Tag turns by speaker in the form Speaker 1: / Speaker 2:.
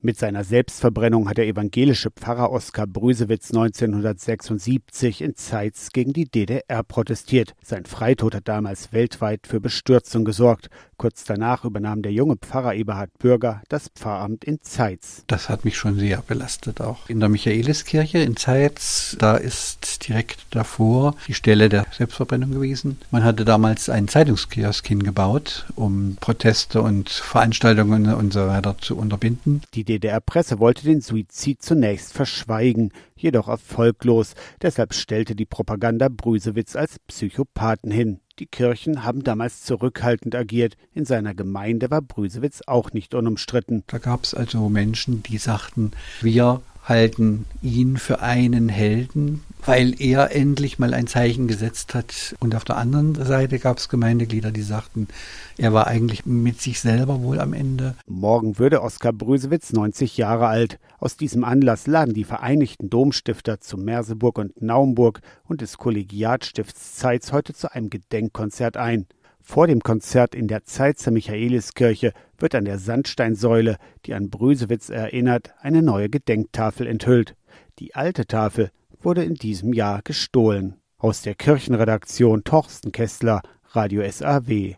Speaker 1: Mit seiner Selbstverbrennung hat der evangelische Pfarrer Oskar Brüsewitz 1976 in Zeitz gegen die DDR protestiert. Sein Freitod hat damals weltweit für Bestürzung gesorgt. Kurz danach übernahm der junge Pfarrer Eberhard Bürger das Pfarramt in Zeitz.
Speaker 2: Das hat mich schon sehr belastet auch. In der Michaeliskirche in Zeitz, da ist direkt davor die Stelle der Selbstverbrennung gewesen. Man hatte damals einen Zeitungskiosk hingebaut, um Proteste und Veranstaltungen und so weiter zu unterbinden.
Speaker 1: Die DDR-Presse wollte den Suizid zunächst verschweigen, jedoch erfolglos. Deshalb stellte die Propaganda Brüsewitz als Psychopathen hin. Die Kirchen haben damals zurückhaltend agiert. In seiner Gemeinde war Brüsewitz auch nicht unumstritten.
Speaker 2: Da gab es also Menschen, die sagten, wir halten ihn für einen Helden, weil er endlich mal ein Zeichen gesetzt hat. Und auf der anderen Seite gab es Gemeindeglieder, die sagten, er war eigentlich mit sich selber wohl am Ende.
Speaker 1: Morgen würde Oskar Brüsewitz 90 Jahre alt. Aus diesem Anlass laden die Vereinigten Domstifter zu Merseburg und Naumburg und des Kollegiatstifts Zeitz heute zu einem Gedenkkonzert ein. Vor dem Konzert in der Zeitzer Michaeliskirche wird an der Sandsteinsäule, die an Brüsewitz erinnert, eine neue Gedenktafel enthüllt. Die alte Tafel wurde in diesem Jahr gestohlen. Aus der Kirchenredaktion Torsten Kessler, Radio SAW.